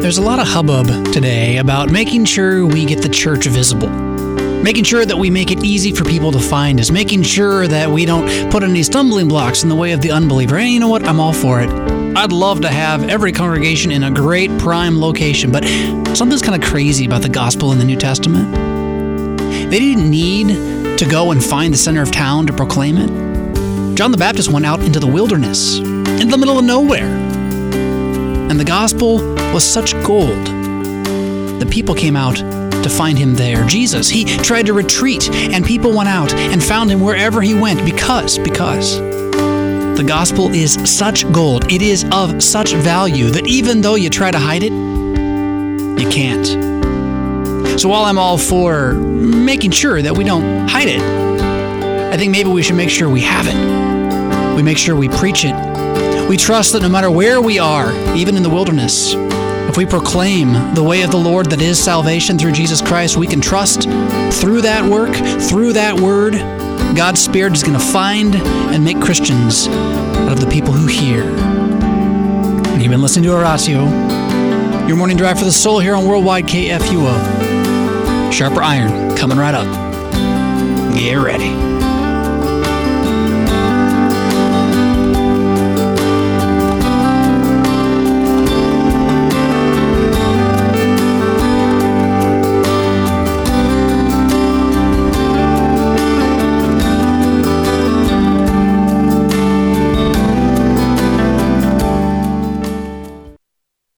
There's a lot of hubbub today about making sure we get the church visible. Making sure that we make it easy for people to find us. Making sure that we don't put any stumbling blocks in the way of the unbeliever. And you know what? I'm all for it. I'd love to have every congregation in a great prime location, but something's kind of crazy about the gospel in the New Testament. They didn't need to go and find the center of town to proclaim it. John the Baptist went out into the wilderness, in the middle of nowhere. And the gospel was such gold. The people came out to find him there. Jesus, he tried to retreat, and people went out and found him wherever he went because the gospel is such gold. It is of such value that even though you try to hide it, you can't. So while I'm all for making sure that we don't hide it, I think maybe we should make sure we have it. We make sure we preach it. We trust that no matter where we are, even in the wilderness, if we proclaim the way of the Lord that is salvation through Jesus Christ, we can trust through that work, through that word, God's Spirit is going to find and make Christians out of the people who hear. And you've been listening to Oratio, your morning drive for the soul here on Worldwide KFUO. Sharper iron coming right up. Get ready.